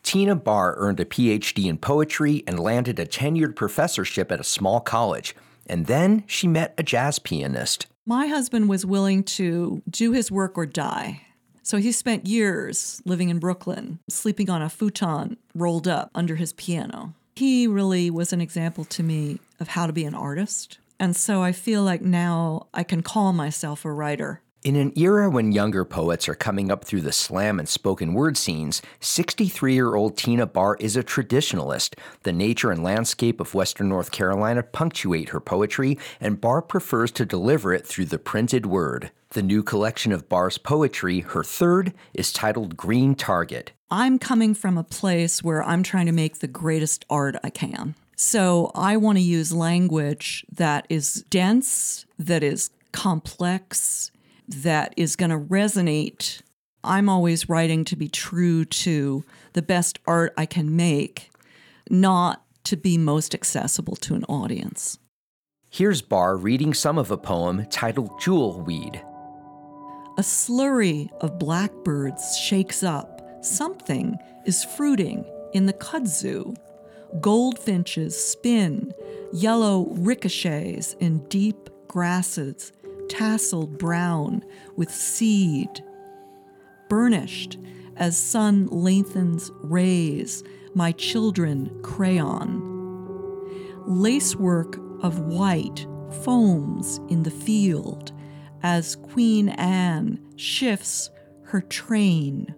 Tina Barr earned a PhD in poetry and landed a tenured professorship at a small college. And then she met a jazz pianist. My husband was willing to do his work or die. So he spent years living in Brooklyn, sleeping on a futon rolled up under his piano. He really was an example to me of how to be an artist. And so I feel like now I can call myself a writer. In an era when younger poets are coming up through the slam and spoken word scenes, 63-year-old Tina Barr is a traditionalist. The nature and landscape of Western North Carolina punctuate her poetry, and Barr prefers to deliver it through the printed word. The new collection of Barr's poetry, her third, is titled Green Target. I'm coming from a place where I'm trying to make the greatest art I can. So I want to use language that is dense, that is complex, that is going to resonate. I'm always writing to be true to the best art I can make, not to be most accessible to an audience. Here's Barr reading some of a poem titled Jewel Weed. A slurry of blackbirds shakes up. Something is fruiting in the kudzu. Goldfinches spin, yellow ricochets in deep grasses, tasseled brown with seed. Burnished as sun lengthens rays, my children crayon. Lacework of white foams in the field as Queen Anne shifts her train.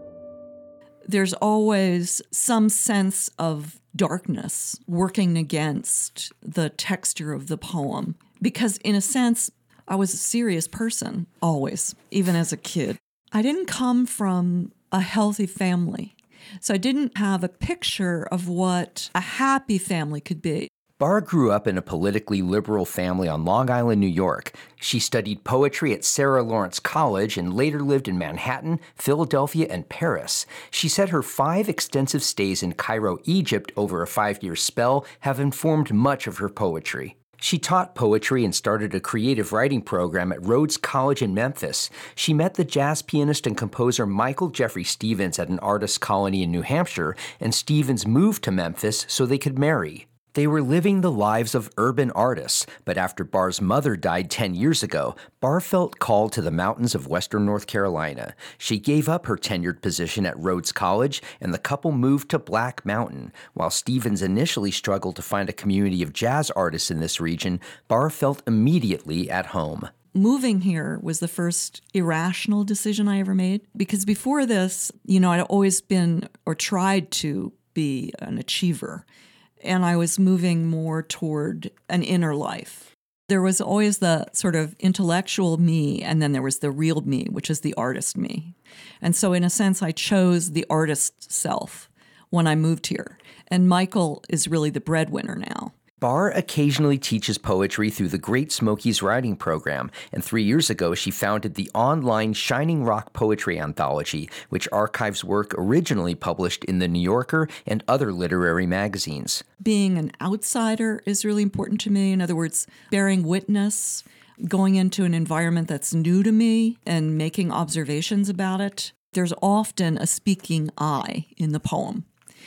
There's always some sense of darkness working against the texture of the poem, because in a sense, I was a serious person, always, even as a kid. I didn't come from a healthy family, so I didn't have a picture of what a happy family could be. Barr grew up in a politically liberal family on Long Island, New York. She studied poetry at Sarah Lawrence College and later lived in Manhattan, Philadelphia, and Paris. She said her 5 extensive stays in Cairo, Egypt over a 5-year spell have informed much of her poetry. She taught poetry and started a creative writing program at Rhodes College in Memphis. She met the jazz pianist and composer Michael Jeffrey Stevens at an artist colony in New Hampshire, and Stevens moved to Memphis so they could marry. They were living the lives of urban artists, but after Barr's mother died 10 years ago, Barr felt called to the mountains of Western North Carolina. She gave up her tenured position at Rhodes College, and the couple moved to Black Mountain. While Stevens initially struggled to find a community of jazz artists in this region, Barr felt immediately at home. Moving here was the first irrational decision I ever made, because before this, I'd always been or tried to be an achiever. And I was moving more toward an inner life. There was always the sort of intellectual me, and then there was the real me, which is the artist me. And so in a sense, I chose the artist self when I moved here. And Michael is really the breadwinner now. Barr occasionally teaches poetry through the Great Smokies writing program, and 3 years ago she founded the online Shining Rock Poetry Anthology, which archives work originally published in The New Yorker and other literary magazines. Being an outsider is really important to me. In other words, bearing witness, going into an environment that's new to me and making observations about it. There's often a speaking I in the poem.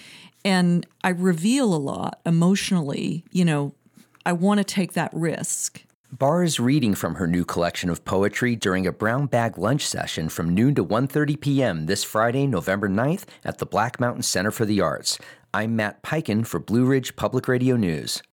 And I reveal a lot emotionally. I want to take that risk. Barr is reading from her new collection of poetry during a brown bag lunch session from noon to 1:30 p.m. this Friday, November 9th at the Black Mountain Center for the Arts. I'm Matt Peiken for Blue Ridge Public Radio News.